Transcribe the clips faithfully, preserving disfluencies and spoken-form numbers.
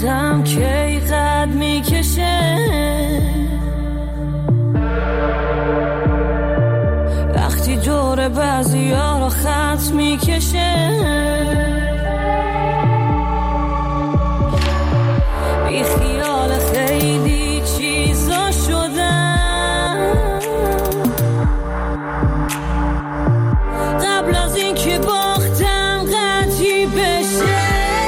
باختم کی قد میکشه وقتی دور بعضی ها رو خط میکشه بی خیال خیلی چیزا شدم قبل از این که باختم قطعی بشه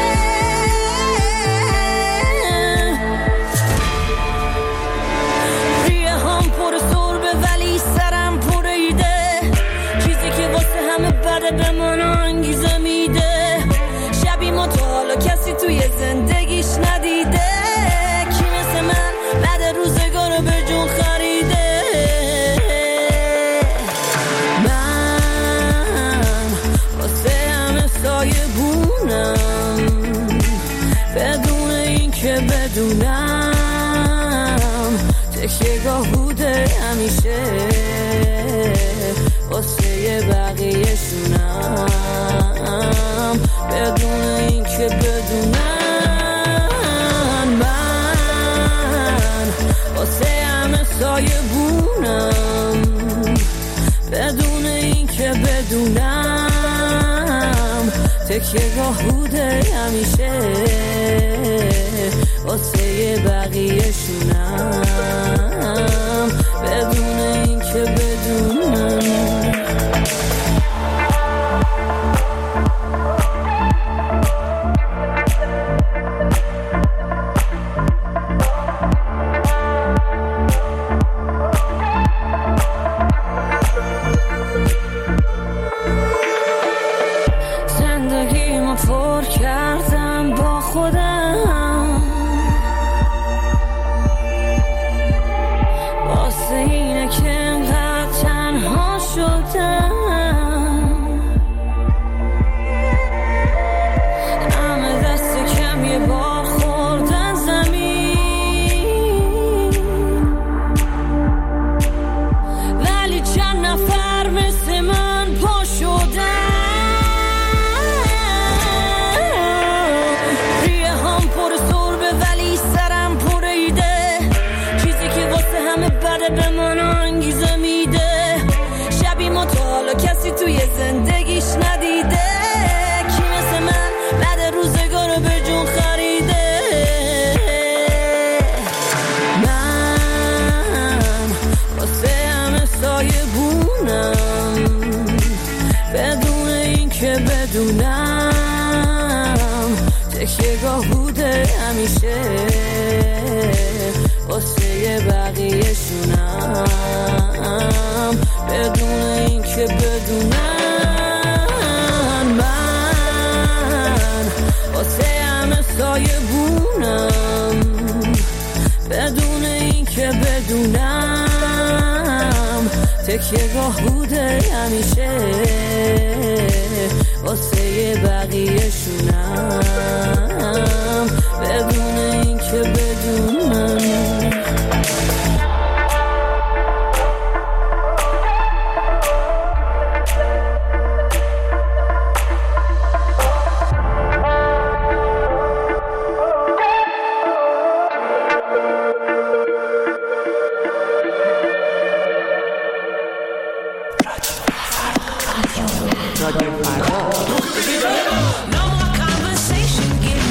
ریه هم پر سربه ولی سرم پر ایده چیزی که واسه همه بده به من انگیزه میده شبی ما تا حالا کسی توی زندگیش ندیده کی مثل من بعد روزگار به جون خریده من واسه همه سایه بونم بدون این که بدونم تکیه گاه بوده همیشه واسه بقیه شونم بدون این که بدونم من واسه همه سایه بونم بدون این که بدونم تکیه گاه بوده همیشه واسه بقیه شونم بدون این که بدونم پر کردم با خودم واسه اینه که انقدر تنها شدم همه دست کم یه بار خوردن زمین ولی چند نفر مثل من پا شدن به من انگیزه میده شبی ما تا حالا کسی توی زندگیش ندیده کی مثل من بعد روزگار به جون خریده من واسه همه سایه بونم بدون این که بدونم تکیه گاه بوده همیشه واسه بقیه شونم بدون این که بدونم من واسه همه سایه بونم بدون این که بدونم تکیه گاه بوده همیشه واسه بقیه شونم بدون این که بدونم No more conversation, get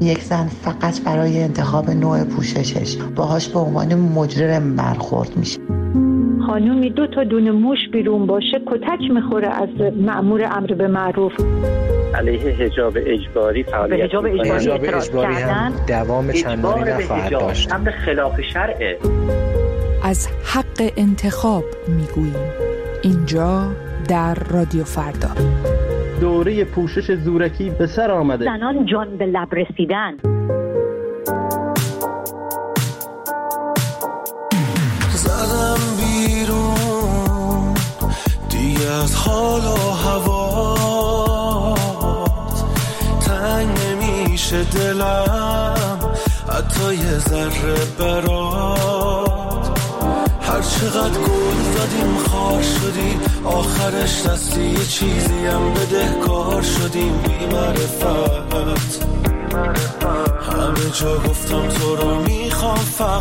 یک زن فقط برای انتخاب نوع پوششش باهاش به عنوان مجرم برخورد میشه. خانومی دو تا دونه موش بیرون باشه کتک میخوره از مأمور امر به معروف. علیه حجاب اجباری فعالیت حجاب اجباری, حجاب اجباری هم دوام چندانی نخواهد داشت. امر خلاف شرعه. از حق انتخاب میگوییم اینجا در رادیو فردا. دوره پوشش زورکی به سر آمده. زنان جان به لب رسیدن. زدم بیرون دیگه از حال و هوا، تنگ نمیشه دلم حتی یه ذره برات. هر چقدر گل زدیم خار شدی، آخرش دستی یه چیزی هم بدهکار شدیم. بی معرفت همه جا گفتم تو رو میخوام،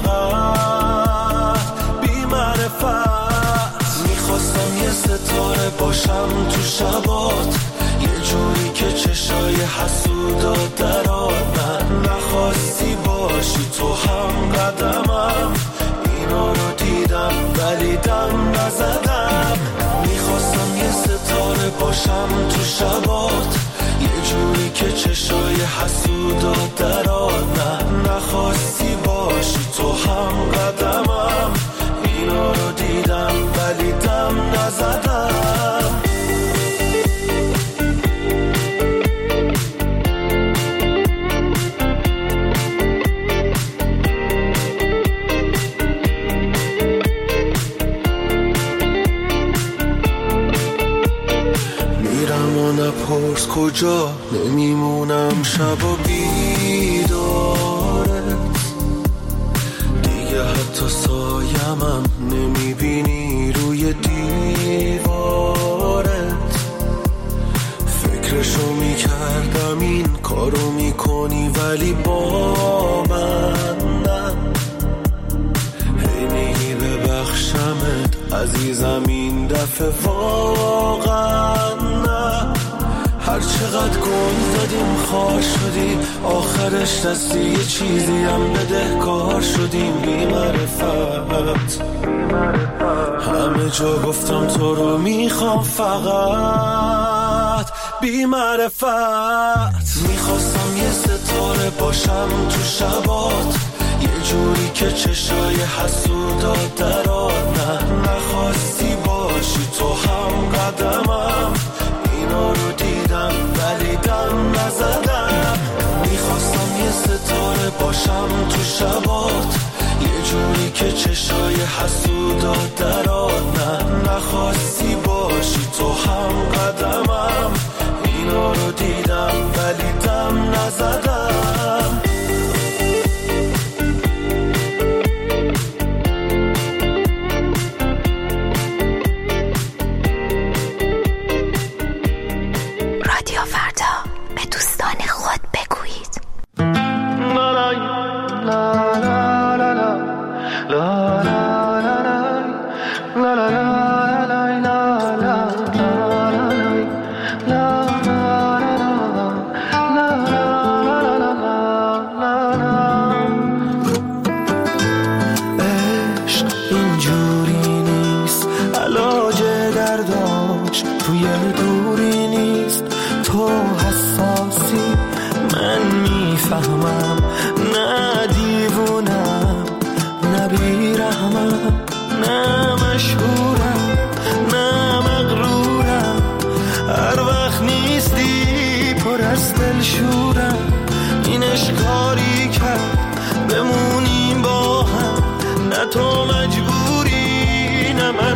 فقط بی معرفت میخواستم یه ستاره باشم تو شبات، یه جوری که چشای حسودا درات. من نخواستی باشی تو هم قدمم، اینا رو دیدم ولی دم نزدم. میخواستم یه ستاره باشم تو شبات، یه جوری که چشای حسودا درات. نه نخواستی باشی تو هم قدمم، اینا رو دیدم ولی دم نزدم. نپرس کجا نمیمونم شب و بیدارت، دیگه حتی سایمم نمیبینی روی دیوارت. فکرشو میکردم این کارو میکنی ولی با من نه. هی میگی ببخشمت عزیزم این دفعه واقعا نه. هر چقدر گل زدیم خار شدی، آخرش دستی یه چیزی هم بدهکار شدیم. بی معرفت همه جا گفتم تو رو میخوام، فقط بی معرفت میخواستم یه ستاره باشم تو شبات، یه جوری که چشای حسودا درات. نه نخواستی باشی تو هم قدمم، اینا رو دیدم ولی دم نزدم. میخواستم یه ستاره باشم تو شبات، یه جوری که چشای حسودا درات. نه نخواستی باشی تو هم قدمم، اینا رو دیدم ولی دم نزدم. تو مجبوری نه من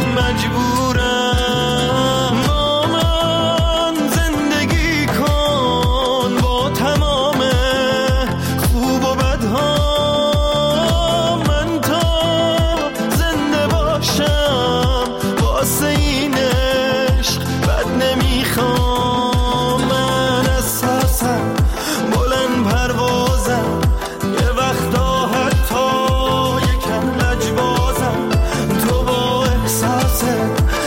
مجبورم. با من زندگی کن با تمام خوب و بدها، من تا زنده باشم واسه این عشق بد نمیخوام. من اساسم بلند پروازم، یه وقتا حتی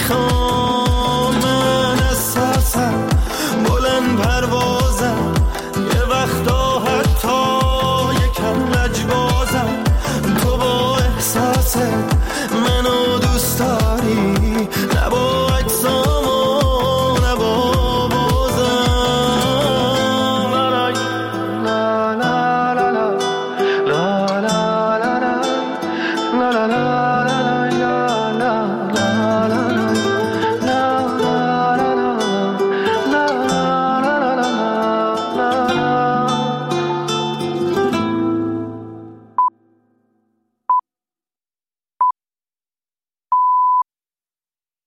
میخوام، من اساسم بلند پروازم، یه وقتا حتی یکم لجبازم. تو با احساست منو دوست داری،